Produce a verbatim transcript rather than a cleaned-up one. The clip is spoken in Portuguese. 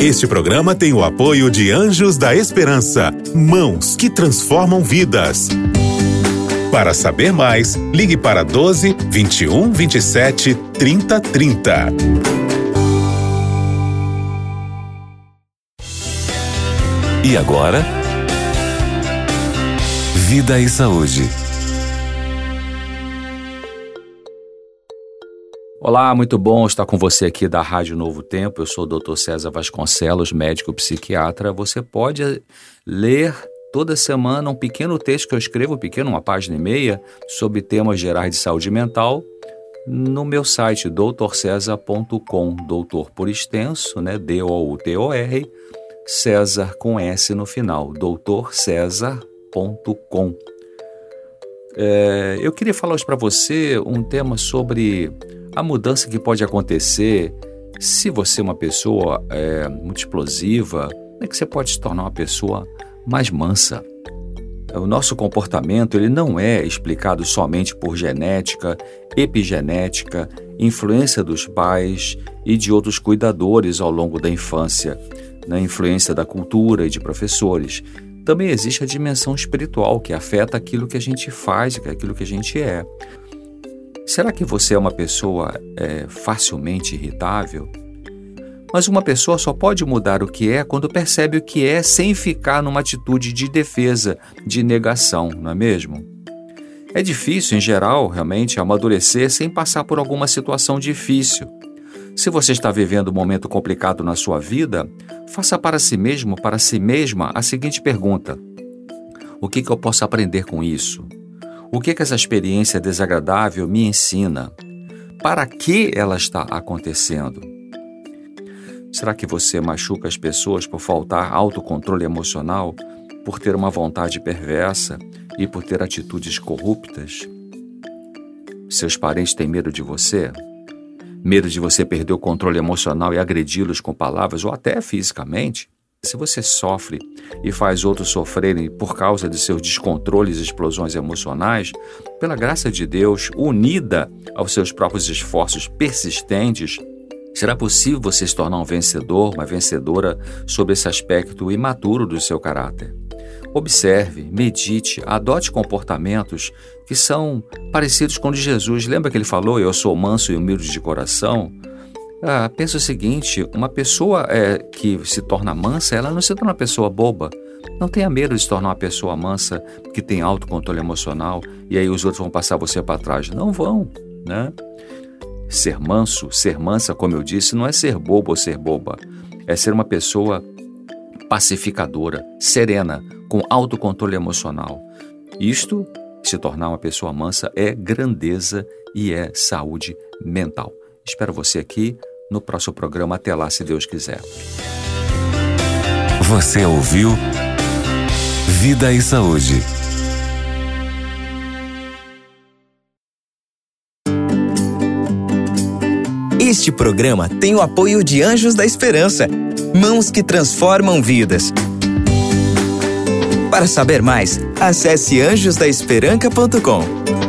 Este programa tem o apoio de Anjos da Esperança, mãos que transformam vidas. Para saber mais, ligue para doze, vinte e um, vinte e sete, trinta, trinta. E agora, Vida e Saúde. Olá, muito bom estar com você aqui da Rádio Novo Tempo. Eu sou o doutor César Vasconcelos, médico psiquiatra. Você pode ler toda semana um pequeno texto que eu escrevo, pequeno, uma página e meia, sobre temas gerais de saúde mental, no meu site doutor cesar ponto com, doutor por extenso, né, D O U T O R, César com S no final, doutor cesar ponto com. É, eu queria falar hoje para você um tema sobre a mudança que pode acontecer se você é uma pessoa é, muito explosiva, é que você pode se tornar uma pessoa mais mansa. O nosso comportamento ele não é explicado somente por genética, epigenética, influência dos pais e de outros cuidadores ao longo da infância, na influência da cultura e de professores. Também existe a dimensão espiritual que afeta aquilo que a gente faz, aquilo que a gente é. Será que você é uma pessoa é, facilmente irritável? Mas uma pessoa só pode mudar o que é quando percebe o que é sem ficar numa atitude de defesa, de negação, não é mesmo? É difícil, em geral, realmente, amadurecer sem passar por alguma situação difícil. Se você está vivendo um momento complicado na sua vida, faça para si mesmo, para si mesma, a seguinte pergunta: o que, que eu posso aprender com isso? O que, que essa experiência desagradável me ensina? Para que ela está acontecendo? Será que você machuca as pessoas por faltar autocontrole emocional, por ter uma vontade perversa e por ter atitudes corruptas? Seus parentes têm medo de você? Medo de você perder o controle emocional e agredi-los com palavras ou até fisicamente? Se você sofre e faz outros sofrerem por causa de seus descontroles e explosões emocionais, pela graça de Deus, unida aos seus próprios esforços persistentes, será possível você se tornar um vencedor, uma vencedora sobre esse aspecto imaturo do seu caráter. Observe, medite, adote comportamentos que são parecidos com o de Jesus. Lembra que ele falou, eu sou manso e humilde de coração? Ah, pensa o seguinte, uma pessoa é, que se torna mansa, ela não se torna uma pessoa boba. Não tenha medo de se tornar uma pessoa mansa que tem autocontrole emocional e aí os outros vão passar você para trás. Não vão, né? Ser manso, ser mansa, como eu disse, não é ser bobo ou ser boba. É ser uma pessoa pacificadora, serena, com autocontrole emocional. Isto, se tornar uma pessoa mansa, é grandeza e é saúde mental. Espero você aqui no próximo programa. Até lá, se Deus quiser. Você ouviu Vida e Saúde. Este programa tem o apoio de Anjos da Esperança, mãos que transformam vidas. Para saber mais, acesse anjos da esperança ponto com.